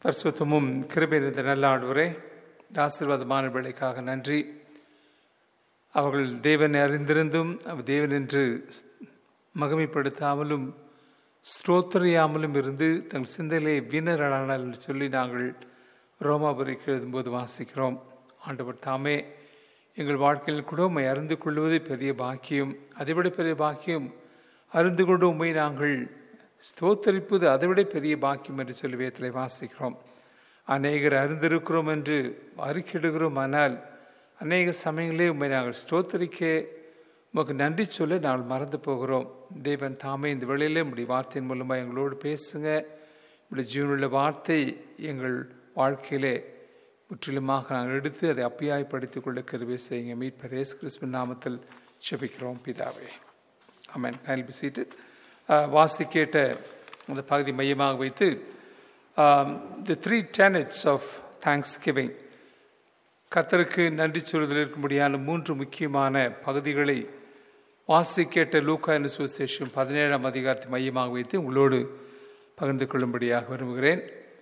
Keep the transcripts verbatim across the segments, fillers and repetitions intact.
பரிசுத்தமும் கிருபை நிறைந்த நல்ல ஆண்டவரே, ஆசீர்வாதமான வேளைக்காக நன்றி. அவர்கள் தேவனை அறிந்திருந்தும் அவர் தேவன் என்று மகிமைப்படுத்தாமலும் ஸ்தோத்திரியாமலும் இருந்து தங்கள் சிந்தையிலே வீணரானார் என்று சொல்லி நாங்கள் ரோமாபுரிக்கு எழுதும்போது வாசிக்கிறோம். ஆண்டவர் தாமே எங்கள் வாழ்க்கையில் கூட உண்மை அறிந்து கொள்வது பெரிய பாக்கியம், அதைவிட பெரிய பாக்கியம் அறிந்து கொண்டு உண்மை நாங்கள் ஸ்தோத்தரிப்பது அதைவிட பெரிய பாக்கியம் என்று சொல்லி வேதத்திலே வாசிக்கிறோம். அநேகர் அறிந்திருக்கிறோம் என்று அறிக்கையிடுகிறோம், ஆனால் அநேக சமயங்களே உண்மை நாங்கள் ஸ்தோத்தரிக்க உமக்கு நன்றி சொல்ல நாங்கள் மறந்து போகிறோம். தேவன் தாமே இந்த வேளையிலே உம்முடைய வார்த்தையின் மூலமாக எங்களோடு பேசுங்க. இப்படி ஜீவனுள்ள வார்த்தை எங்கள் வாழ்க்கையிலே முற்றிலுமாக நாங்கள் எடுத்து அதை அப்படியாய் படித்துக் கொள்ள கிருபை செய்யுங்க. மீட்பர் இயேசு கிறிஸ்துவின் நாமத்தில் ஜெபிக்கிறோம் பிதாவே, ஆமென். Kindly be seated. வாசி கேட்ட அந்த பகுதி மையமாக வைத்து the three tenets of thanksgiving, கர்த்தருக்கு நன்றி சொல்வதில் இருக்கும்படியான மூன்று முக்கியமான பகுதிகளை வாசி கேட்ட லூக்கா என்னும் சுவிசேஷம் பதினேழாம் அதிகாரத்தை மையமாக வைத்து உங்களோடு பகிர்ந்து கொள்ளும்படியாக விரும்புகிறேன்.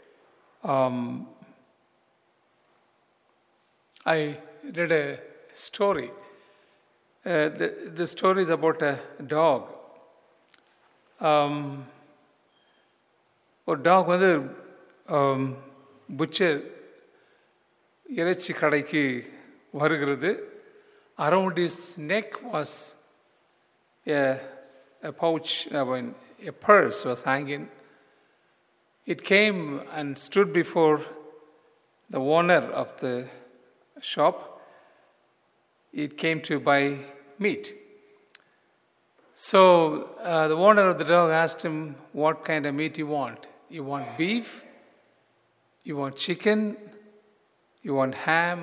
I read a story. Uh, the, the story is about a dog. Um, ஒரு டாக் வந்து புச்சர் இறைச்சி கடைக்கு வருகிறது. Around is neck was a pouch, I mean, a purse was hanging. It came and stood before the owner of the shop. It came to buy meat. So uh, the owner of the dog asked him, what kind of meat you want? You want beef? You want chicken? You want ham?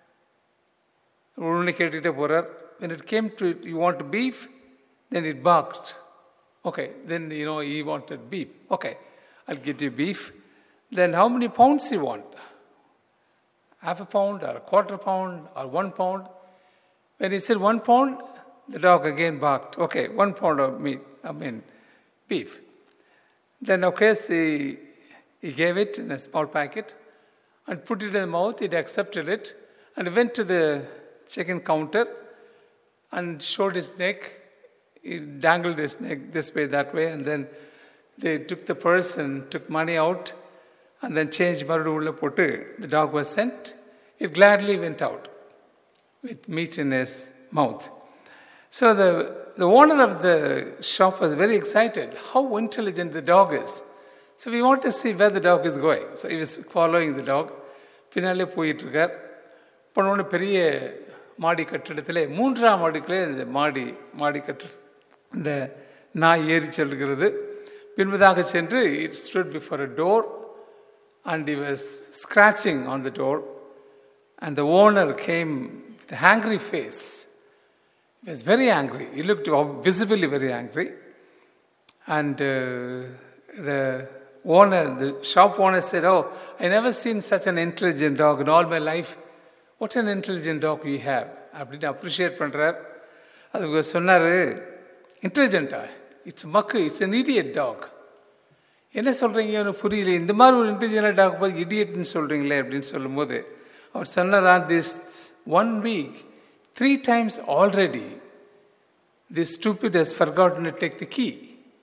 When it came to it, you want beef? Then it barked. Okay, then you know he wanted beef. Okay, I'll get you beef. Then how many pounds you want? Half a pound or a quarter pound or one pound? When he said one pound, the dog again barked. Okay, one pound of meat, I mean beef. Then okay, so he, he gave it in a small packet and put it in the mouth. It accepted it and went to the chicken counter and showed his neck. He dangled his neck this way, that way, and then they took the purse and took money out and then changed marudulla pottu. The dog was sent. It gladly went out with meat in his mouth. So the, the owner of the shop was very excited how intelligent the dog is. So we want to see where the dog is going. So he was following the dog. பின்னாலே போயிட்டுருக்கார். போனோன்னு பெரிய மாடி கட்டிடத்தில் மூன்றாம் மாடிக்குள்ளே இந்த மாடி மாடி கட்டு இந்த நாய் ஏறி செல்கிறது. பின்பதாக சென்று it stood before a door and he was scratching on the door, and the owner came with an angry face. He was very angry. He looked visibly very angry. And uh, the owner, the shop owner said, oh, I never seen such an intelligent dog in all my life. What an intelligent dog you have. அப்படின்னு appreciate பண்ணுறார். அதுக்கு சொன்னார், இன்டெலிஜென்ட்டா? It's மக்கு, it's an idiot dog. என்ன சொல்கிறீங்க, எனக்கு புரியல, இந்த மாதிரி ஒரு இன்டெலிஜென்ட் டாக் பார்த்து இடியட்னு சொல்கிறீங்களே அப்படின்னு சொல்லும்போது அவர் சொன்னார், this one week three times already this stupid has forgotten to take the key.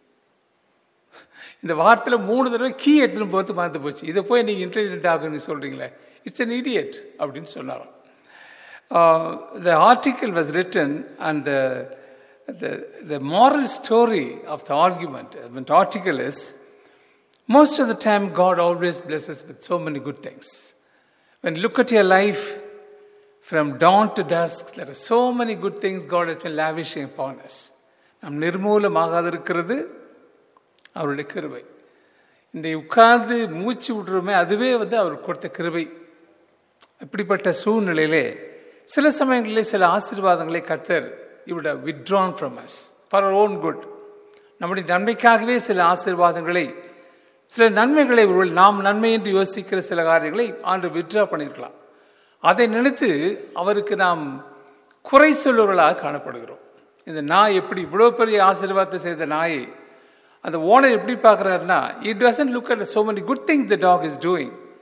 இந்த வாரத்தில் மூணு தடவை கீ எடுத்துன்னு போகிறது மறந்து போச்சு. இதை போய் நீங்கள் இன்டெலிஜென்ட் ஆகுன்னு சொல்கிறீங்களே, இட்ஸ் அன் இடியட் அப்படின்னு சொன்னாராம். The article was written and the, the, the moral story of the argument, the article is, most of the time God always blesses with so many good things. When you look at your life, from dawn to dusk, there are so many good things God has been lavishing upon us. நம் நிர்மூலமாகாது இருக்கிறது அவருடைய கிருபை. இந்த உட்கார்ந்து மூச்சு விடுறோமே, அதுவே வந்து அவர் கொடுத்த கிருபை. இப்படிப்பட்ட சூழ்நிலையிலே சில சமயங்களிலே சில ஆசீர்வாதங்களை கர்த்தர் he would have withdrawn from us for our own good. நம்முடைய நன்மைக்காகவே சில ஆசீர்வாதங்களை, சில நன்மைகளை நாம் நன்மை என்று யோசிக்கிற சில காரியங்களை ஆண்டு வித்ட்ரா பண்ணியிருக்கலாம். அதை நினைத்து அவருக்கு நாம் குறை சொல்லுவர்களாக காணப்படுகிறோம். இந்த நாய் எப்படி இவ்வளோ பெரிய ஆசீர்வாதத்தை செய்த நாயை அந்த ஓனர் எப்படி பார்க்குறாருன்னா, it doesn't look at so many good things the dog is doing.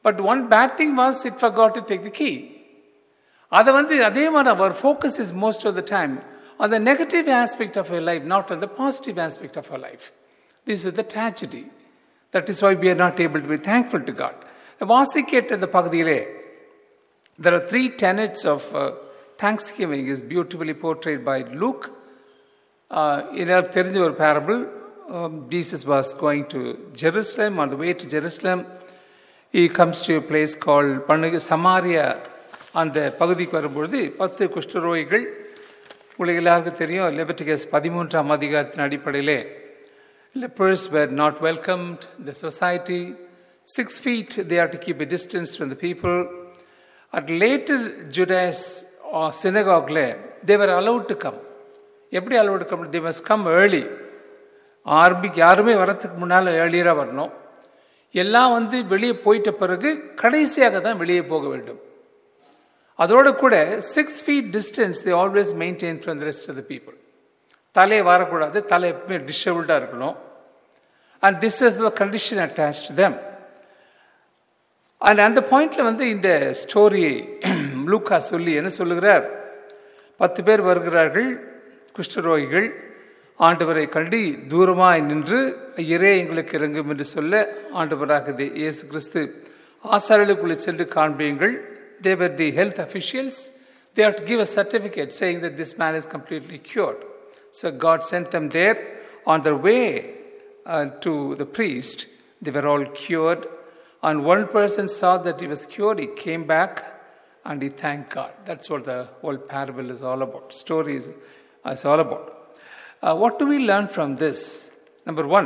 But one bad thing was it forgot to take the key. அதை வந்து அதே மாதிரி our focus is most of the time on the negative aspect of our life, not on the positive aspect of our life. This is the tragedy. That is why we are not able to be thankful to God. வாசிக்கேட்ட இந்த பகுதியிலே there are three tenets of uh, thanksgiving is beautifully portrayed by Luke. எனக்கு தெரிஞ்ச ஒரு parable. Um, Jesus was going to Jerusalem. On the way to Jerusalem, he comes to a place called Samaria. அந்த பகுதிக்கு வரும்பொழுது பத்து குஷ்டரோகிகள், உங்களுக்கு எல்லாருக்கும் தெரியும், லெவிட்டிகஸ் பதிமூன்றாம் அதிகாரத்தின் அடிப்படையிலே lepers were not welcomed in the society. Six feet they have to keep a distance from the people. At later Judas or synagogue, they were allowed to come. எப்படி allowed to come? They must come early. ஆரம்பிக்கு யாருமே வரத்துக்கு முன்னால் ஏர்லியராக வரணும். எல்லாம் வந்து வெளியே போயிட்ட பிறகு கடைசியாக தான் வெளியே போக வேண்டும். அதோடு கூட six feet distance they always maintain from the rest of the people. தலை வரக்கூடாது, தலை எப்பவுமே டிஷபிள்டாக இருக்கணும். And this is the condition attached to them. And அந்த பாயிண்டில் வந்து இந்த ஸ்டோரியை லூக்கா சொல்லி என்ன சொல்லுகிறார், பத்து பேர் வருகிறார்கள் குஷ்டரோகிகள், ஆண்டவரை கண்டு தூரமாய் நின்று இறை எங்களுக்கு இறங்கும் என்று சொல்ல ஆண்டவராக இயேசு கிறிஸ்து ஆசாரியர்களுக்குள்ளே சென்று காண்பியுங்கள். They were the health officials. They have to give a certificate saying that this man is completely cured. So God sent them there. On their way uh, to the priest, they were all cured. And one person saw that he was cured. He came back and he thanked God. That's what the whole parable is all about. Story is, is all about. Uh, what do we learn from this? Number one,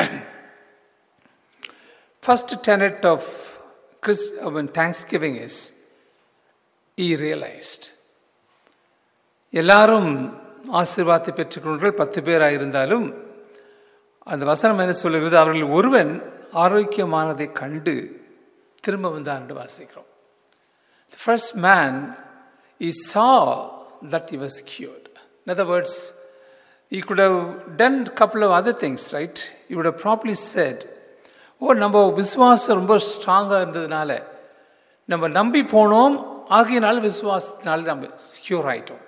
first tenet of Christ, uh, when Thanksgiving is, he realized. எல்லாரும் ஆசீர்வாதத்தை பெற்றுக்கொண்டு பத்து பேராக இருந்தாலும் அந்த வசனம் என்ன சொல்லுகிறது, அவர்கள் ஒருவன் ஆரோக்கியமானதை கண்டு திரும்ப வந்தான் என்று வாசிக்கிறோம். The first man, he saw that he was cured. In other words, he could have done a couple of other things, right? He would have probably said, ஓ நம்ம விசுவாசம் ரொம்ப ஸ்ட்ராங்காக இருந்ததுனால நம்ம நம்பி போனோம், ஆகியனால விசுவாசத்தினால நம்ம க்யூர் ஆகிட்டோம்.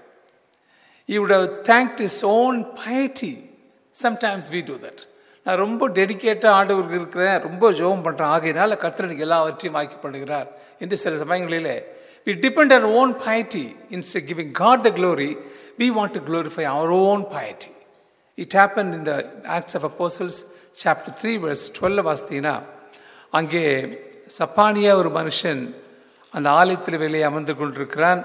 He would have thanked his own piety. Sometimes we do that. நான் ரொம்ப டெடிக்கேட்டாக ஆண்டவருக்கு இருக்கிறேன், ரொம்ப ஜெபம் பண்ணுறேன், ஆகையினால கர்த்தர் எனக்கு எல்லாவற்றையும் ஆக்கிப்படுகிறார் என்று சில சமயங்களிலே we depend on our own piety. Instead of giving God the glory, we want to glorify our own piety. It happened in the Acts of Apostles chapter three verse twelve வாசித்தீங்கன்னா, அங்கே சப்பானியா ஒரு மனுஷன் அந்த ஆலயத்தில் வெளியே அமர்ந்து கொண்டிருக்கிறான்.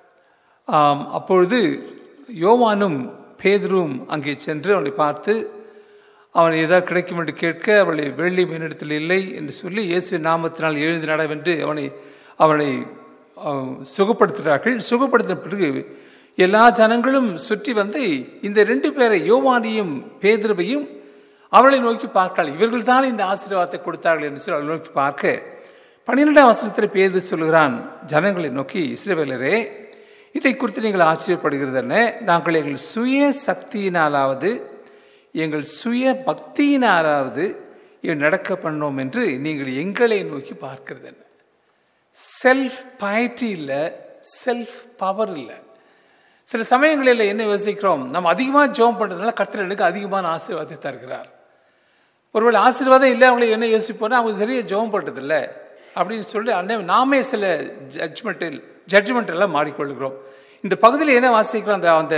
அப்பொழுது யோவானும் பேதுரும் அங்கே சென்று அவனை பார்த்து அவனை ஏதாவது கிடைக்கும் என்று கேட்க, அவளை வெள்ளி மீனிடத்தில் இல்லை என்று சொல்லி இயேசுவின் நாமத்தினால் எழுந்து நடவென்று அவனை அவனை சுகப்படுத்துகிறார்கள். சுகப்படுத்தின பிறகு எல்லா ஜனங்களும் சுற்றி வந்து இந்த ரெண்டு பேரை, யோவானையும் பேதுருவையும் அவளை நோக்கி பார்க்கிறாள். இவர்கள் தான் இந்த ஆசீர்வாதத்தை கொடுத்தார்கள் என்று சொல்லி அவளை நோக்கி பார்க்க, பன்னிரெண்டாம் வசனத்தில் பேதுரு சொல்கிறான் ஜனங்களை நோக்கி, இஸ்ரவேலரே, இதை குறித்து நீங்கள் ஆச்சரியப்படுகிறது என்ன? நாங்கள் எங்கள் சுய சக்தியினாலாவது எங்கள் சுய பக்தியினாலாவது நடக்க பண்ணோம் என்று நீங்கள் எங்களை நோக்கி பார்க்கிறது என்ன? செல்ஃப் பைட்டி இல்லை, செல்ஃப் பவர் இல்லை. சில சமயங்களில் என்ன யோசிக்கிறோம், நம்ம அதிகமாக ஜெபம் பண்ணுறதுனால கர்த்தர் எனக்கு அதிகமான ஆசீர்வாதத்தை தருகிறார். ஒருவேளை ஆசீர்வாதம் இல்லை அவங்களை என்ன யோசிப்போன்னா அவங்க சரியாக ஜெபம் பண்ணுறதில்ல அப்படின்னு சொல்லி அன்னை நாமே சில ஜட்ஜ்மெண்டில் ஜட்ஜ்மெண்ட் எல்லாம் மாறிக்கொள்கிறோம். இந்த பகுதியில் என்ன வாசிக்கிறோம், அந்த அந்த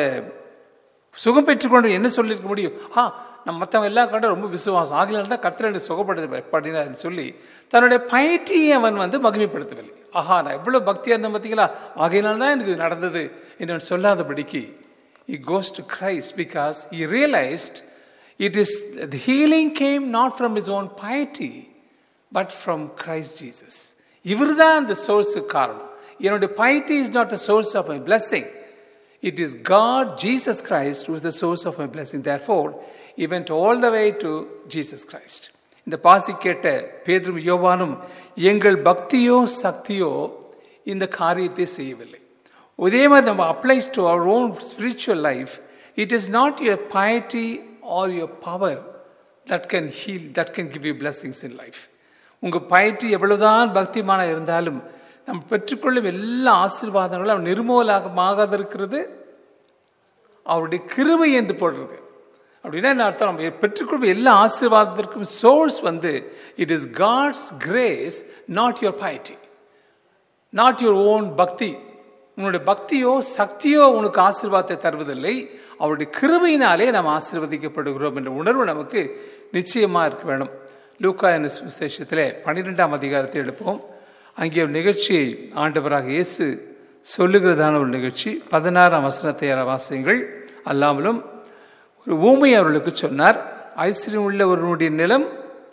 சுகம் பெற்றுக்கொண்டு என்ன சொல்லியிருக்க முடியும், ஆ நம்ம மற்றவங்க எல்லாம் கண்ட ரொம்ப விசுவாசம் ஆகலாம் தான் கர்த்தர் எனக்கு சுகப்படுத்தினார்னு சொல்லி தன்னுடைய பயிற்சியை அவன் வந்து மகிமைப்படுத்தவில்லை. ஆஹா நான் எவ்வளோ பக்தியாக இருந்தேன் பார்த்தீங்களா, ஆகையினால தான் எனக்கு நடந்தது என்று சொல்லாதபடிக்கு he goes to Christ because he realized it is the healing came not from his own piety but from Christ Jesus. இவர் தான் அந்த சோர்ஸுக்கு காரணம். என்னுடைய piety is not the source of my blessing. It is God, Jesus Christ, who is the source of my blessing. Therefore, he went all the way to Jesus Christ. இந்த பாசி கேட்ட பேதுரும் யோவானும் எங்கள் பக்தியோ சக்தியோ இந்த காரியத்தை செய்யவில்லை. அதே மாதிரி நம்ம applies to our own spiritual life. It is not your piety or your power that can heal, that can give you blessings in life. உங்கள் பயிற்சி எவ்வளவுதான் பக்திமான இருந்தாலும் நம்ம பெற்றுக்கொள்ளும் எல்லா ஆசீர்வாதங்களும் அவன் நிர்மூலமாகாத இருக்கிறது அவருடைய கிருபை என்று போட்டிருக்கு. அப்படின்னா என்ன அர்த்தம்? நம்ம பெற்றுக்கொள்ளும் எல்லா ஆசீர்வாதத்திற்கும் சோர்ஸ் வந்து it is God's grace, not your piety, not your own பக்தி. உன்னுடைய பக்தியோ சக்தியோ உனக்கு ஆசீர்வாதத்தை தருவதில்லை, அவருடைய கிருபையினாலே நாம் ஆசீர்வதிக்கப்படுகிறோம் என்ற உணர்வு நமக்கு நிச்சயமாக இருக்க வேணும். லூக்கா என்ற சுவிசேஷத்திலே பன்னிரெண்டாம் அதிகாரத்தை எடுப்போம். அங்கே ஒரு நிகழ்ச்சியை ஆண்டவராக இயேசு சொல்லுகிறதான ஒரு நிகழ்ச்சி. பதினாறாம் வசனத்தை வாசியுங்கள். அல்லாமலும் ஒரு ஊமை அவர்களுக்கு சொன்னார். ஐஸ்வர்யம் உள்ள ஒருவனுடைய நிலம்,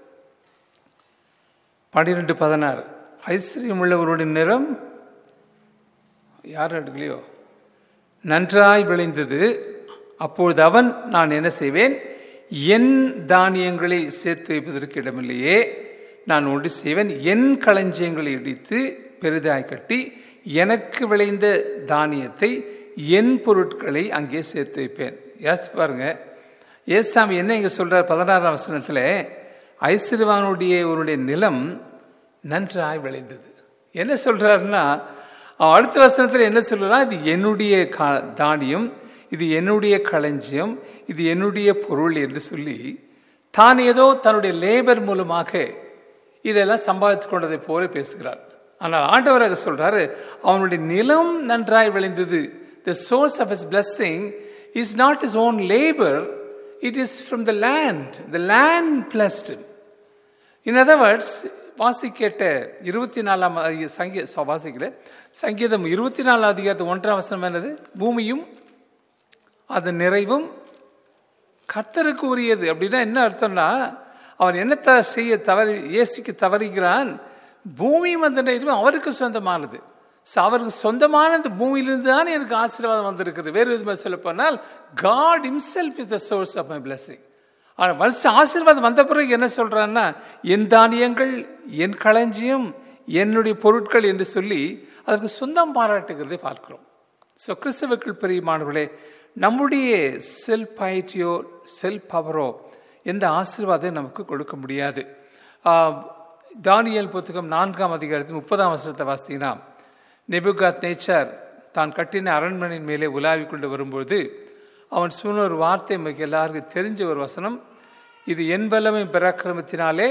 பன்னிரெண்டு பதினாறு, ஐஸ்வர்யம் உள்ள ஒருவனுடைய நிலம் யாரும் எடுக்கலையோ நன்றாய் விளைந்தது. அப்பொழுது அவன், நான் என்ன செய்வேன், என் தானியங்களை சேர்த்து வைப்பதற்கு இடமில்லையே, நான் ஒன்று செய்வேன், என் களஞ்சியங்களை இடித்து பெரிதாய் கட்டி எனக்கு விளைந்த தானியத்தை என் பொருட்களை அங்கே சேர்த்து வைப்பேன். ஏசு பாருங்க, ஏசாமி என்ன இங்கே சொல்றார்? பதினாறாம் வசனத்தில் ஐஸ்வர்யவானுடைய உன்னுடைய நிலம் நன்றாய் விளைந்தது. என்ன சொல்றாருன்னா, அடுத்த வசனத்தில் என்ன சொல்றான்? இது என்னுடைய தானியம், இது என்னுடைய களஞ்சியம், இது என்னுடைய பொருள் என்று சொல்லி தான் ஏதோ தன்னுடைய லேபர் மூலமாக இதெல்லாம் சம்பாதித்து கொண்டதை போல பேசுகிறார். ஆனால் ஆண்டவராக சொல்றாரு, அவனுடைய நிலம் நன்றாய் விளைந்தது. The source of his blessing is not his own labor, it is from the land. The land blessed him. In other words, வாசிக்கேட்ட இருபத்தி நாலாம் சங்கீ வாசிக்கல சங்கீதம் இருபத்தி நாலாம் அதிகாரத்து ஒன்றாம் வசனம் என்னது? பூமியும் அது நிறைவும் கர்த்தருக்கு உரியது. அப்படின்னா என்ன அர்த்தம்னா, அவன் என்னத்தை செய்ய தவறி இயேசுக்கு தவறுகிறான்? பூமியும் அந்த நிறைவும் அவருக்கு சொந்தமானது. ஸோ அவருக்கு சொந்தமான இந்த பூமியிலிருந்து தான் எனக்கு ஆசீர்வாதம் வந்திருக்கிறது. வேறு விதமாக சொல்ல போனால், God himself is the source of my blessing. ஆனால் வருஷ ஆசீர்வாதம் வந்த பிறகு என்ன சொல்றான்னா, என் தானியங்கள், என் களஞ்சியம், என்னுடைய பொருட்கள் என்று சொல்லி அதற்கு சொந்தம் பாராட்டுகிறதை பார்க்கிறோம். ஸோ கிறிஸ்தவர்கள் பெரியமானவர்களே, நம்முடைய செல்ஃப் பைட்டியோ செல்ஃப் பவரோ எந்த ஆசீர்வாதம் நமக்கு கொடுக்க முடியாது. தானியேல் புத்தகம் நான்காம் அதிகாரத்தின் முப்பதாம் வசனத்தை வாசித்தீங்கன்னா, நெபுகாத் நேச்சார் தான் கட்டின அரண்மனையின் மேலே உலாவி கொண்டு வரும்போது அவன் சொன்ன ஒரு வார்த்தை நமக்கு எல்லாருக்கும் தெரிஞ்ச ஒரு வசனம். இது என் வல்லமை பராக்கிரமத்தினாலே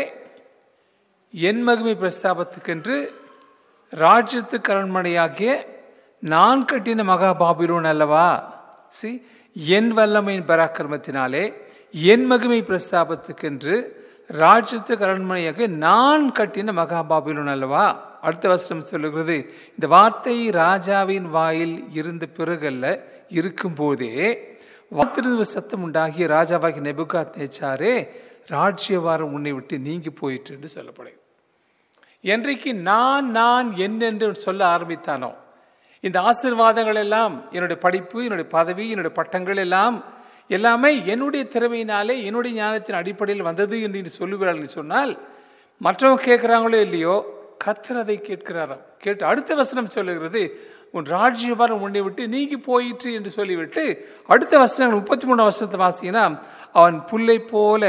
என் மகிமை பிரஸ்தாபத்துக்கென்று ராஜ்யத்துக்கு அரண்மனையாகிய நான் கட்டின மகா பாபிலோன் அல்லவா. சி, என் வல்லமையின் பராக்கிரமத்தினாலே என் மகிமை பிரஸ்தாபத்துக்கென்று ராஜ்யத்துக்கு அரண்மனையாக நான் கட்டின மகா பாபிலோன் அல்லவா. அடுத்த வசனம் சொல்லுகிறது, இந்த வார்த்தை ராஜாவின் வாயில் இருந்த பிறகல்ல, இருக்கும் போதே வாத்திருந்த சத்தம் உண்டாகிய ராஜாவாகி நெபுகாத் நேச்சாரே, ராஜ்யவாரம் உன்னை விட்டு நீங்கி போயிற்று என்று சொல்லப்படுது. என்றைக்கு நான் நான் என்னென்று சொல்ல ஆரம்பித்தானோ, இந்த ஆசீர்வாதங்கள் எல்லாம், என்னுடைய படிப்பு, என்னுடைய பதவி, என்னுடைய பட்டங்கள் எல்லாம் எல்லாமே என்னுடைய திறமையினாலே என்னுடைய ஞானத்தின் அடிப்படையில் வந்தது என்று சொல்லுகிறார்கள் சொன்னால், மற்றவங்க கேட்குறாங்களோ இல்லையோ, கர்த்தர் அதை கேட்கிறாராம். கேட்டு அடுத்த வசனம் சொல்லுகிறது, உன் ராஜ்யபாரம் உன்னை விட்டு நீங்கி போயிற்று என்று சொல்லிவிட்டு அடுத்த வசனங்கள் முப்பத்தி மூணு வசனத்தை வாசிங்கன்னா, அவன் புல்லை போல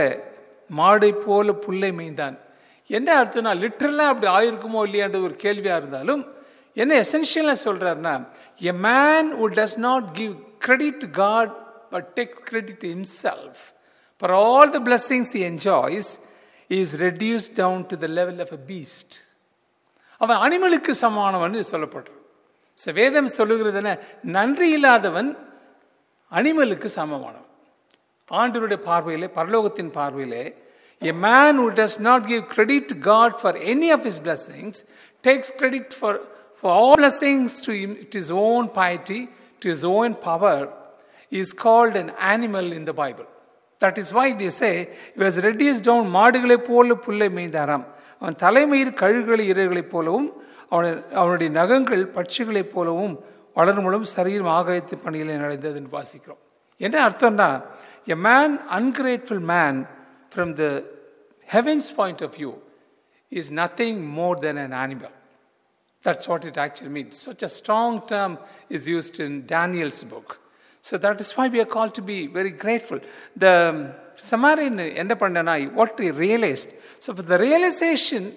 மாடை போல புல்லை மேய்ந்தான். என்ன அர்த்தம்னா, லிட்டரலாக அப்படி ஆயிருக்குமோ இல்லையான்ற ஒரு கேள்வியாக இருந்தாலும் என்ன எசென்ஷியலாக சொல்கிறாருன்னா, a man who does not give credit to God but takes credit to himself for all the blessings he enjoys is reduced down to the level of a beast. அவன் அனிமலுக்கு சமானவன் சொல்லப்படுறான். வேதம் சொல்லுகிறது என்ன, நன்றி இல்லாதவன் அனிமலுக்கு சமமானவன். ஆண்டவருடைய பார்வையிலே, பரலோகத்தின் பார்வையிலே, a man who does not give credit to God for any of his blessings takes credit for for all blessings to him, to his own piety, to his own power, is called an animal in the Bible. That is why they say he was reduced down, மாடுகளை போல புல்லை மேய்ந்தாராம். அவன் தலைமயிர் கழுகுகளை இரைகளைப் போலவும் அவனுடைய நகங்கள் பட்சிகளைப் போலவும் வளரும் மூலம் சரீரம் ஆகாயத்து பணிகளை நடந்தது என்று வாசிக்கிறோம். என்ன அர்த்தம்னா, a man, ungrateful man from the heaven's point of view is nothing more than an animal. That's what it actually means. Such a strong term is used in Daniel's book. So that is why we are called to be very grateful. The Samaritan என்ன பண்ணனா, what he realized. So for the realization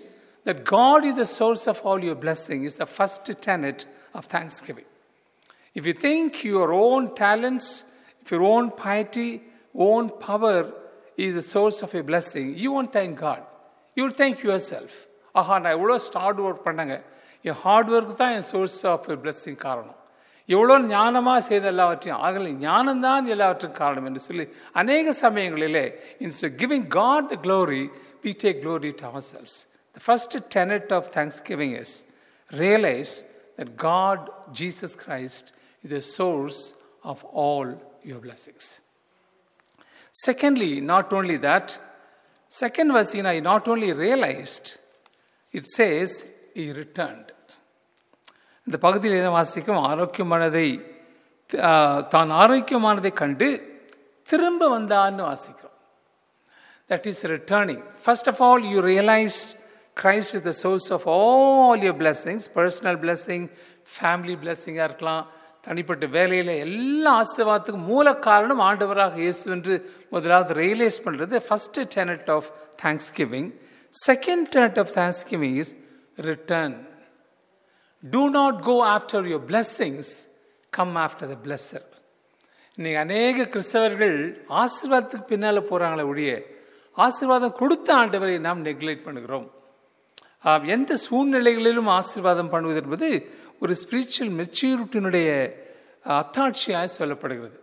that God is the source of all your blessing is the first tenet of thanksgiving. If you think your own talents, if your own piety, own power is the source of a blessing, you won't thank God. You will thank yourself. ஆஹா, நான் எவ்வளோ hard work பண்ணேங்க, என் hard work தான் என் source of blessing காரணம். எவ்வளோ ஞானமாக செய்த எல்லாவற்றையும் ஆகலை, ஞானம்தான் எல்லாவற்றுக்கும் காரணம் என்று சொல்லி அநேக சமயங்களிலே instead giving God the glory, we take glory to ourselves. The first tenet of thanksgiving is realize that God, Jesus Christ, is the source of all your blessings. Secondly, not only that, second verse, you know, he not only realized, it says he returned. இந்த பகுதியில் என்ன வாசிக்கும், ஆரோக்கியமானதை தான் ஆரோக்கியமானதை கண்டு திரும்ப வந்தான்னு வாசிக்கிறோம். That is returning. First of all, you realize Christ is the source of all your blessings, personal blessing, family blessing இருக்கலாம், தனிப்பட்ட வேலையில் எல்லா ஆசீர்வாதத்துக்கும் மூல காரணம் ஆண்டவராக இயேசு என்று முதலாவது ரியலைஸ் பண்ணுறது first tenet of thanksgiving. Second tenet of thanksgiving is return. Do not go after your blessings, come after the blesser. இன்னைக்கு அநேக கிறிஸ்தவர்கள் ஆசீர்வாதத்துக்கு பின்னால் போகிறாங்களே ஒழிய ஆசீர்வாதம் கொடுத்த ஆண்டவரை நாம் நெக்லெக்ட் பண்ணுகிறோம். எந்த சூழ்நிலைகளிலும் ஆசீர்வாதம் பண்ணுவது என்பது ஒரு ஸ்பிரிச்சுவல் மெச்சூரிட்டியினுடைய அத்தாட்சியாக சொல்லப்படுகிறது.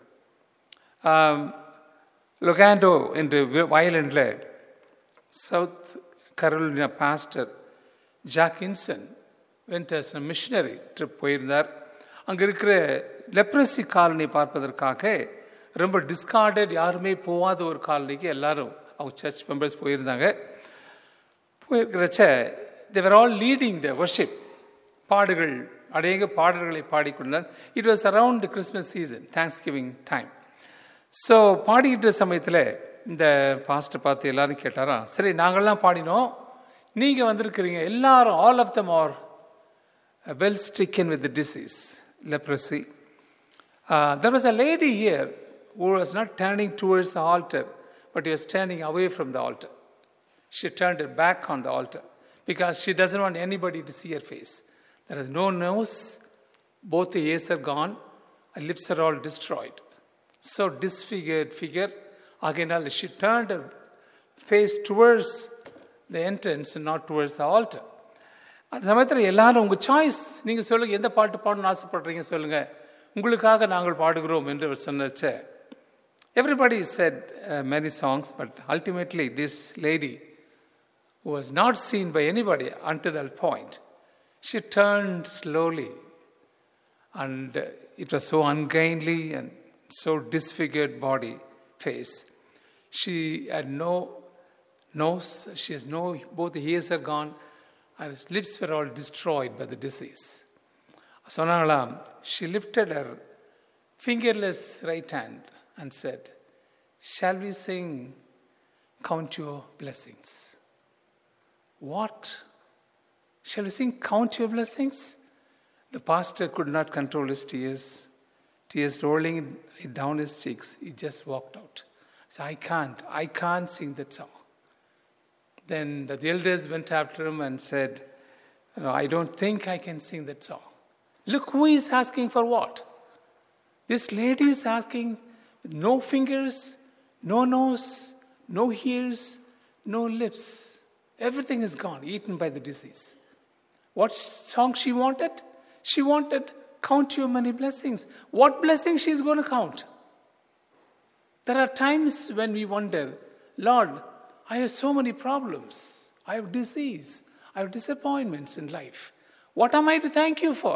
லொகாண்டோ என்று வயலண்டில் South Carolina pastor Jackinson went as a missionary trip போயிருந்தார். அங்கே இருக்கிற லெப்ரசி காலனி பார்ப்பதற்காக ரொம்ப டிஸ்கார்டட், யாருமே போகாத ஒரு காலனிக்கு எல்லாரும் அவங்க சர்ச் மெம்பர்ஸ் போயிருந்தாங்க. போயிருக்கிறச்ச they were all leading the worship. பாடுகள், அநேக பாடல்களை பாடிக்கொண்டார். It was around Christmas season, thanksgiving time. So பாடிக்கிட்ட சமயத்தில் இந்த பாஸ்டர் பார்த்து எல்லாரும் கேட்டாரா, சரி நாங்கள்லாம் பாடினோம், நீங்கள் வந்திருக்கிறீங்க எல்லாரும், all of them are well stricken with the disease, leprosy. Uh, there was a lady here who was not turning towards the altar, but he was turning away from the altar. She turned her back on the altar because she doesn't want anybody to see her face. There is no nose, both the ears are gone, her lips are all destroyed. So disfigured figure. Again, she turned her face towards the entrance and not towards the altar. அந்த சமயத்தில் எல்லாரும் உங்கள் choice, நீங்கள் சொல்லுங்கள் எந்த பாட்டு பாடணும்னு ஆசைப்படுறீங்க சொல்லுங்கள், உங்களுக்காக நாங்கள் பாடுகிறோம் என்று சொன்னச்ச. Everybody said uh, many songs, but ultimately this lady who was not seen by anybody until that point, she turned slowly, and uh, it was so ungainly and so disfigured body, face. She had no nose, she has no, both the ears are gone, her lips were all destroyed by the disease. சொன்னாங்களாம், she lifted her fingerless right hand and said, shall we sing Count Your Blessings? What? Shall we sing Count Your Blessings? The pastor could not control his tears, tears rolling down his cheeks. He just walked out. He said, I can't, I can't sing that song. Then the elders went after him and said, no, I don't think I can sing that song. Look who is asking for what. This lady is asking with no fingers, no nose, no ears, no lips. Everything is gone, eaten by the disease. What song she wanted? She wanted, count your many blessings. What blessings she is going to count? There are times when we wonder, Lord, I have so many problems. I have disease. I have disappointments in life. What am I to thank you for?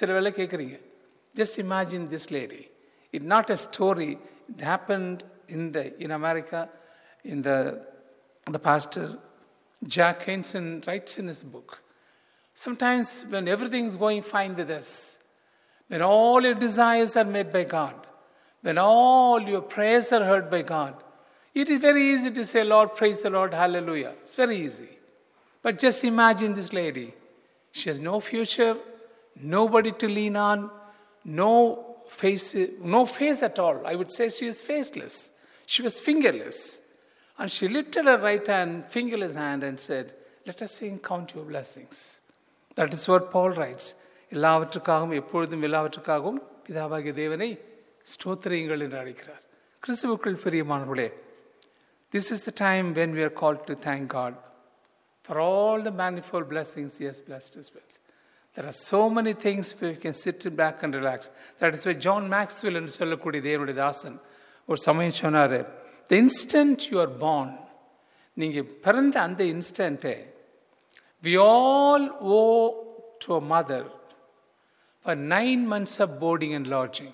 Just imagine this lady. It's not a story. It happened in the in America. In the the pastor Jack Henson writes in his book. Sometimes when everything is going fine with us, when all your desires are met by God, when all your prayers are heard by God, it is very easy to say, Lord, praise the Lord, hallelujah. It's very easy. But just imagine this lady. She has no future, nobody to lean on, no face, no face at all. I would say she is faceless. She was fingerless. And she lifted her right hand, fingerless hand, and said, let us sing count your blessings. That is what Paul writes. எல்லாவற்றுக்காகவும் எப்பொழுதும் எல்லாவற்றுக்காகவும் பிதாவாகிய தேவனை ஸ்தோத்திரியுங்கள் என்று அழைக்கிறார். கிறிஸ்துவுக்குள் பிரியமானவர்களே, this is the time when we are called to thank God for all the manifold blessings He has blessed us with. There are so many things where we can sit back and relax. That is why John Maxwell என்று சொல்லக்கூடிய தேவனுடைய தாசன் ஒரு சமயம் சொன்னார், the instant you are born, நீங்கள் பிறந்த அந்த இன்ஸ்டன்ட்டே, we all owe to a mother for nine months of boarding and lodging.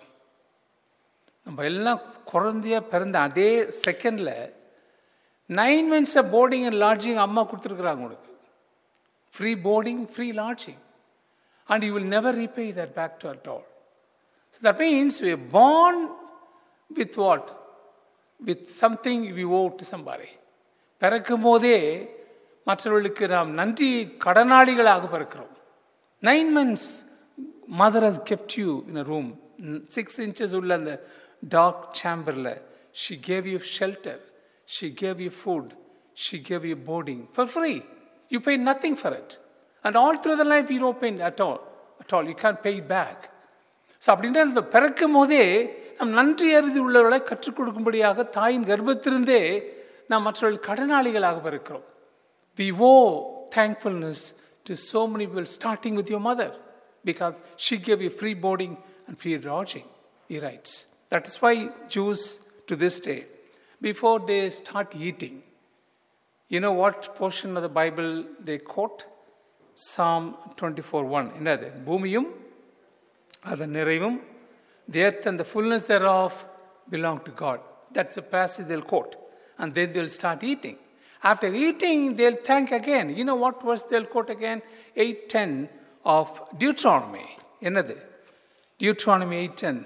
நம்ம எல்லாம் குழந்தைய பிறந்த அதே செகண்டில் nine months of boarding and lodging அம்மா கொடுத்துருக்குறாங்க உனக்கு. Free boarding, free lodging. And you will never repay that back to at all. So that means we are born with what? With something we owe to somebody. பிறக்கும் போதே மற்றவர்களுக்கு நாம் நன்றி கடனாளிகளாக பிறக்கிறோம். Nine months mother has kept you in a room. Six inches உள்ள அந்த dark சேம்பரில் she gave you shelter, she gave you food, she gave you boarding for free. You pay nothing for it. And all through the life you don't pay at all. At all. You can't pay it back. So அப்படின்ற அந்த பிறக்கும் போதே நம் நன்றி அறிந்து உள்ளவர்களை கற்றுக் கொடுக்கும்படியாக தாயின் கர்ப்பத்திலிருந்தே நாம் மற்றவர்கள் கடனாளிகளாக பிறக்கிறோம். We owe thankfulness to so many people, starting with your mother, because she gave you free boarding and free lodging, he writes. That is why Jews to this day, before they start eating, you know what portion of the Bible they quote? Psalm twenty-four one. என்னது? பூமியும் அதன் நிறைவும், the earth and the fullness thereof belong to God. That's a passage they'll quote. And then they'll start eating. After eating, they'll thank again. You know what verse they'll quote again? eight ten of Deuteronomy. என்னது? Deuteronomy eight ten.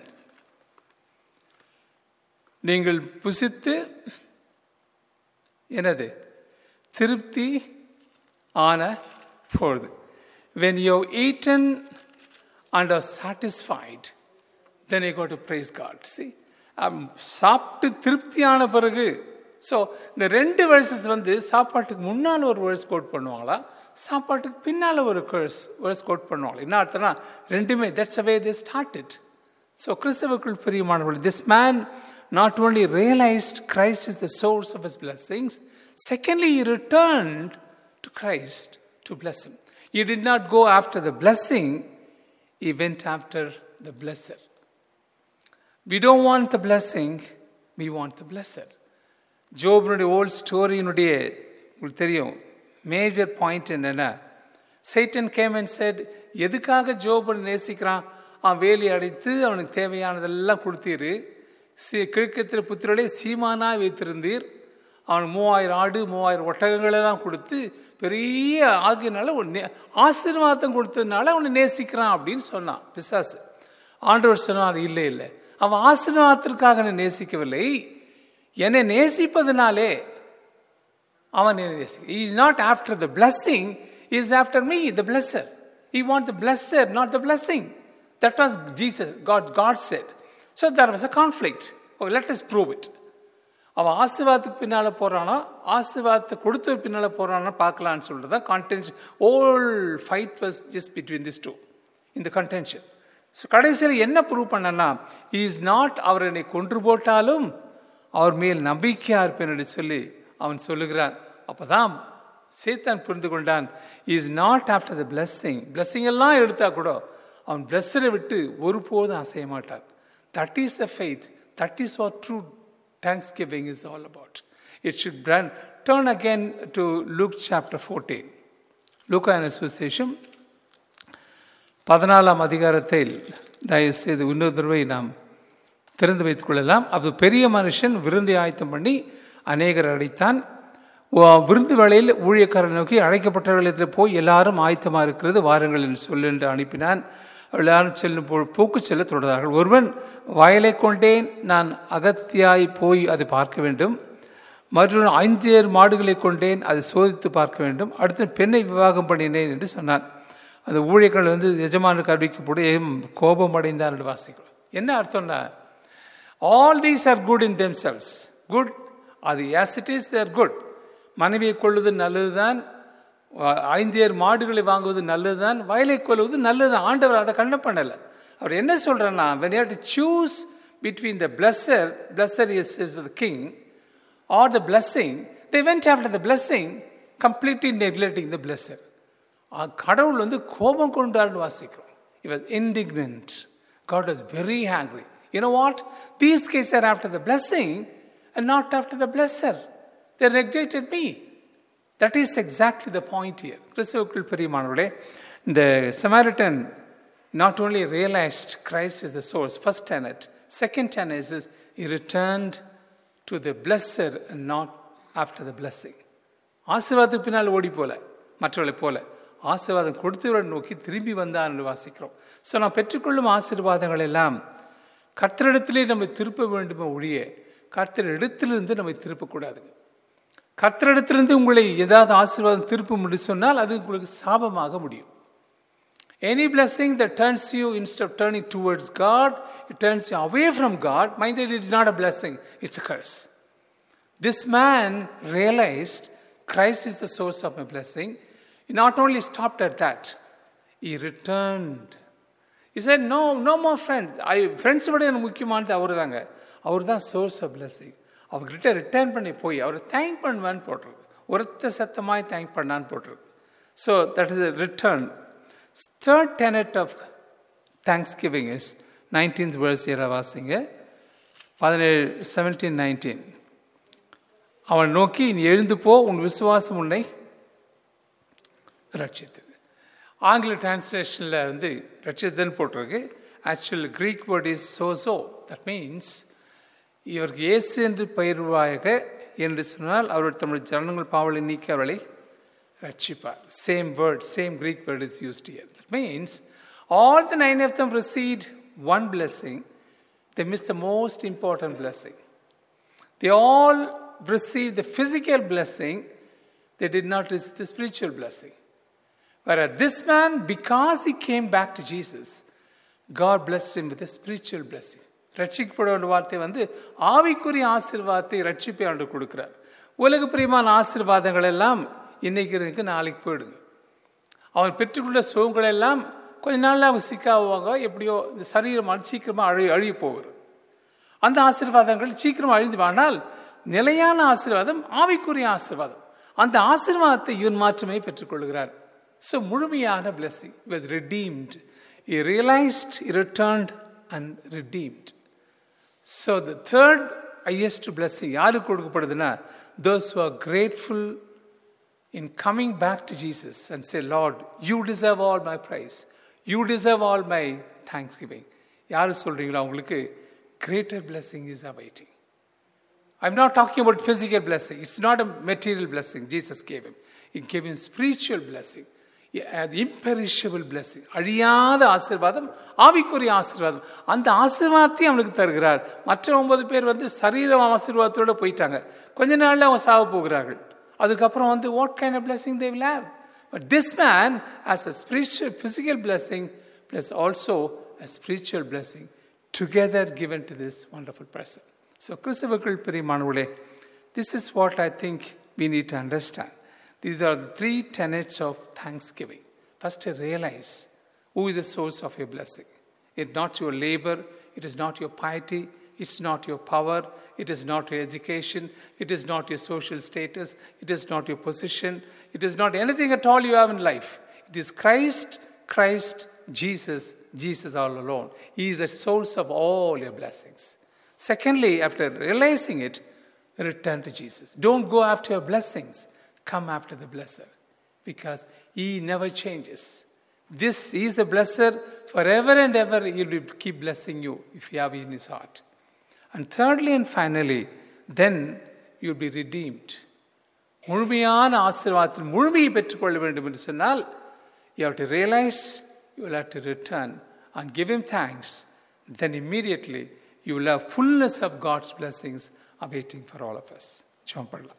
நீங்கள் புசித்து என்னது? திருப்தி ஆன பொழுது. When you have eaten and are satisfied, then you go to praise God. See? சாப்பிட்டு திருப்தியான பிறகு. ஸோ இந்த ரெண்டு வேர்சஸ் வந்து சாப்பாட்டுக்கு முன்னால் ஒரு வேர்ஸ் கோட் பண்ணுவாங்களா, சாப்பாட்டுக்கு பின்னால் ஒரு வேர்ஸ் வேர்ஸ் கோட் பண்ணுவாங்களா? என்ன அர்த்தம்னா ரெண்டுமே, that's way they started. So கிறிஸ்தவுக்குள் பிரியமானவர்கள், this man not only realized Christ is the source of his blessings, secondly he returned to Christ to bless him. He did not go after the blessing, he went after the blesser. We don't want the blessing, we want the blesser. ஜோபனுடைய old ஸ்டோரியினுடைய உங்களுக்கு தெரியும் major point என்னென்னா, சைட்டன் game and set, எதுக்காக ஜோபனை நேசிக்கிறான்? அவன் வேலி அடைத்து அவனுக்கு தேவையானதெல்லாம் கொடுத்தீர், சி கிழக்கத்தில் புத்திரலே சீமானாக வைத்திருந்தீர், அவனுக்கு மூவாயிரம் ஆடு மூவாயிரம் ஒட்டகங்களெல்லாம் கொடுத்து பெரிய ஆகியனால ஒன்று ஆசீர்வாதம் கொடுத்ததுனால அவனை நேசிக்கிறான் அப்படின்னு சொன்னான் பிசாசு. ஆண்டவர் சொன்னார், இல்லை இல்லை, அவன் ஆசீர்வாதத்திற்காக என்னை நேசிக்கவில்லை, என்னை நேசிப்பதனாலே அவன் என்னை நேசி. He is not after the blessing, he is after me, the blesser. He wants the blesser, not the blessing. That was Jesus, God, God said. So there was a conflict. Okay, let us prove it. அவன் ஆசீர்வாதத்துக்கு பின்னால் போகிறானா, ஆசீர்வாதத்தை கொடுத்த பின்னால் போகிறானா பார்க்கலான்னு சொல்கிறது தான் contention. All fight was just between this two இந்த கன்டென்ஷன். ஸோ கடைசியில் என்ன ப்ரூவ் பண்ணனா, he is not, அவர் என்னை கொன்று போட்டாலும் அவர் மேல் நம்பிக்கையாக இருப்பேன் என்று சொல்லி அவன் சொல்லுகிறான். அப்போ தான் சேத்தான் புரிந்து கொண்டான், he is not after the blessing. blessing எல்லாம் எடுத்தால் கூட அவன் பிளஸ்ஸரை விட்டு ஒருபோதும் அசைய மாட்டான். That is the faith. That is what true thanksgiving is all about. It should brand. Turn again to Luke chapter fourteen. லூக்காவின் சுவிசேஷம் பதினாலாம் அதிகாரத்தில் தயவு செய்து இன்னொரு தடவை நாம் திறந்து வைத்துக் கொள்ளலாம். அது பெரிய மனுஷன் விருந்தை ஆயத்தம் பண்ணி அநேகர் அழைத்தான். விருந்து வேளையில் ஊழியக்காரர் நோக்கி, அழைக்கப்பட்டவர்களிடத்தில் போய் எல்லாரும் ஆயத்தமாக இருக்கிறது, வாருங்கள் என்று சொல்லு என்று அனுப்பினான். எல்லாரும் செல்லும் பூக்கு செல்ல தொடர்ந்தார்கள். ஒருவன் வயலை கொண்டேன், நான் அகத்தியாய் போய் அதை பார்க்க வேண்டும். மற்றொரு ஐந்தேர் மாடுகளை கொண்டேன், அதை சோதித்து பார்க்க வேண்டும். அடுத்து பெண்ணை விவாகம் பண்ணினேன் என்று சொன்னான். அந்த ஊழியர்கள் வந்து எஜமானுக்கு அறிவிக்கப்படும் கோபம் அடைந்தான் என்று வாசிக்கிறோம். என்ன அர்த்தம்னா, all these are good in themselves. Good, அது as it is, their good. மனைவியை கொள்வது நல்லது தான், ஐந்தியர் மாடுகளை வாங்குவது நல்லது தான், வயலை கொள்வது நல்லது தான். ஆண்டவர் அதை கண்ண பண்ணலை. அவர் என்ன சொல்கிறேன்னா, when you have to choose between the blesser, blesser is, is the king, or the blessing, they went after the blessing, completely neglecting the blesser. கடவுள் வந்து கோபம் கொண்டார்னு வாசிக்கிறோம். He was indignant. God was very angry. You know what? These guys are after the blessing and not after the blesser. They neglected me. That is exactly the point here. கிறிஸ்துவுக்குள் பிரியமானவர்களே, இந்த Samaritan not only realized Christ is the source, first tenet. Second tenet is he returned to the blesser and not after the blessing. ஆசீர்வாதத்துக்கு பின்னால் ஓடி போல, மற்றவர்களை போல ஆசீர்வாதம் கொடுத்தவரை நோக்கி திரும்பி வந்தார் என்று வாசிக்கிறோம். ஸோ நான் பெற்றுக்கொள்ளும் ஆசீர்வாதங்கள் எல்லாம் கர்த்தரிடத்திலே நம்மை திருப்ப வேண்டுமே ஒழிய கர்த்தர் இடத்திலிருந்து நம்மை திருப்பக்கூடாதுங்க. கர்த்தரிடத்திலிருந்து உங்களை ஏதாவது ஆசீர்வாதம் திருப்ப முடியும் சொன்னால் அது உங்களுக்கு சாபமாக முடியும். Any blessing that turns you, instead of turning towards God, it turns you away from God, mind that it is not a blessing, it's a curse. This man realized Christ is the source of my blessing. He not only stopped at that, he returned. He said, no, no more friends. I, friends விட எனக்கு முக்கியமானது அவர் தாங்க. அவர் தான் source of blessing. அவர்கிட்ட return பண்ணி போய் அவரை தேங்க் பண்ணுவான்னு போட்டிருக்கு. ஒருத்த சத்தமாய் தேங்க் பண்ணான்னு போட்டிருக்கு. So that is a return. Third tenet of thanksgiving is nineteenth verse here வாசிங்க. பதினேழு seventeen nineteen. அவன் நோக்கி நீ எழுந்து போ, உன் விசுவாசம் உன்னை ரட்சித்தது. ஆங்கில டிரான்ஸ்லேஷனில் வந்து ரட்சித்ததுன்னு போட்டிருக்கு. Actual Greek word is sozo. That means இவருக்கு இயேசு என்று பெயர்வாயாக என்று சொன்னால் அவர் தம்முடைய ஜனங்கள் பாவலை நீக்கி அவர்களை ரட்சிப்பார். Same word, same Greek word is used here. That means all the nine of them received one blessing, they missed the most important blessing. They all received the physical blessing, they did not receive the spiritual blessing. Whereas this man, because he came back to Jesus, God blessed him with a spiritual blessing. ரட்சிக்கப்பட வார்த்தை வந்து ஆவிக்குரிய ஆசீர்வாதத்தை ரட்சிப்பை ஆண்டு கொடுக்கிறார். உலக பிரியமான ஆசீர்வாதங்கள் எல்லாம் இன்னைக்கு இருக்கு, நாளைக்கு போயிடுங்க. அவன் பெற்றுக்கொண்ட சுகங்கள் எல்லாம் கொஞ்ச நாளில் அவங்க சிக்காவாங்க. எப்படியோ இந்த சரீரம் சீக்கிரமாக அழி அழிய போகிறது. அந்த ஆசீர்வாதங்கள் சீக்கிரமாக அழிந்து, ஆனால் நிலையான ஆசீர்வாதம் ஆவிக்குரிய ஆசீர்வாதம். அந்த ஆசீர்வாதத்தை இவன் மாற்றமே பெற்றுக்கொள்கிறார். ஸோ முழுமையான blessing. He was redeemed. He realized, he returned and redeemed. So the third highest blessing யாருக்கு கொடுக்கப்படுதுன்னா, those who are grateful in coming back to Jesus and say, Lord, you deserve all my praise. You deserve all my thanksgiving. யாரு சொல்றீங்களோ அவங்களுக்கு greater blessing is awaiting. I'm not talking about physical blessing. It's not a material blessing Jesus gave him. He gave him spiritual blessing. Imperishable blessing. அழியாத ஆசீர்வாதம், ஆவிக்குரிய ஆசீர்வாதம். அந்த ஆசீர்வாதத்தையும் அவனுக்கு தருகிறார். மற்ற ஒன்பது பேர் வந்து சரீர ஆசீர்வாதத்தோடு போயிட்டாங்க. கொஞ்ச நாளில் அவன் சாவ போகிறார்கள். அதுக்கப்புறம் வந்து what kind of blessing they will have? But this man has a spiritual, physical blessing plus also a spiritual blessing together given to this wonderful person. So கிறிஸ்துவுக்குள் பிரியமானவர்களே, this is what I think we need to understand. These are the three tenets of thanksgiving. First, realize who is the source of your blessing. It's not your labor, it is not your piety, it's not your power, it is not your education, it is not your social status, it is not your position, it is not anything at all you have in life. It is Christ, Christ, Jesus, Jesus all alone. He is the source of all your blessings. Secondly, after realizing it, return to Jesus. Don't go after your blessings. Come after the blesser, because he never changes. This is a blesser forever and ever. He will keep blessing you if you have in his heart. And thirdly and finally, then you will be redeemed. முழுமையான ஆசீர்வாதத்தில் முழுமையை பெற்றுக்கொள்ள வேண்டும் என்று சொன்னால், you have to realize, you will have to return and give him thanks. Then immediately you will have fullness of God's blessings awaiting for all of us. ஜெபம் பண்ணலாம்.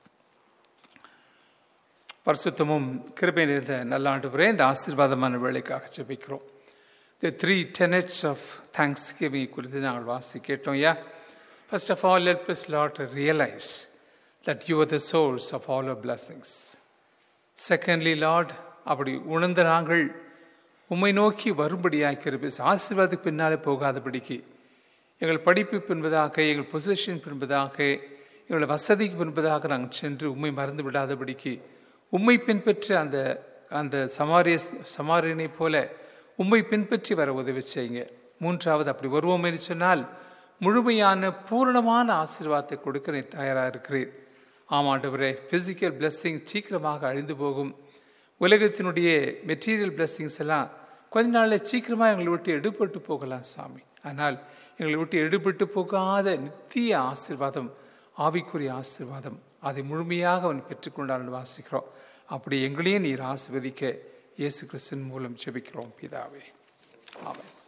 பரிசுத்தமும் கிருபை நிறைந்த நல்ல ஆண்டவரே, இந்த ஆசீர்வாதமான வேலைக்காக ஜெபிக்கிறோம். The three tenets of thanksgiving குறித்து நாங்கள் வாசி கேட்டோம். Yeah First of all, help us, Lord, to realize that you are the source of all our blessings. Secondly Lord, அப்படி உணர்ந்த நாங்கள் உம்மை நோக்கி வரும்படியாக கிருபை ஆசீர்வாதத்துக்கு பின்னாலே போகாதபடிக்கு, எங்கள் படிப்பு பின்பதாக, எங்கள் பொசிஷன் பின்பதாக, எங்கள் வசதிக்கு பின்பதாக நாங்கள் சென்று உம்மை மறந்து விடாதபடிக்கு உம்மை பின்பற்றி அந்த அந்த சமாரிய சமாரியனை போல உம்மை பின்பற்றி வர உதவி செய்யுங்க. மூன்றாவது, அப்படி வருவோம் என்று சொன்னால் முழுமையான பூரணமான ஆசீர்வாதத்தை கொடுக்க நீ தயாராக இருக்கிறீர். ஆமாண்டவரே, ஃபிசிக்கல் பிளெஸ்ஸிங் சீக்கிரமாக அழிந்து போகும். உலகத்தினுடைய மெட்டீரியல் பிளெஸ்ஸிங்ஸ் எல்லாம் கொஞ்ச நாளில் சீக்கிரமாக எங்களை விட்டு எடுபட்டு போகலாம் சாமி. ஆனால் எங்களை விட்டு எடுபட்டு போகாத நித்திய ஆசீர்வாதம், ஆவிக்குரிய ஆசீர்வாதம், அதை முழுமையாக அவன் பெற்றுக்கொண்டால் வாசிக்கிறோம். அப்படி எங்களையும் நீர் ஆசீர்வதிக்க இயேசு கிறிஸ்துவின் மூலம் ஜெபிக்கிறோம் பிதாவே. ஆமென்.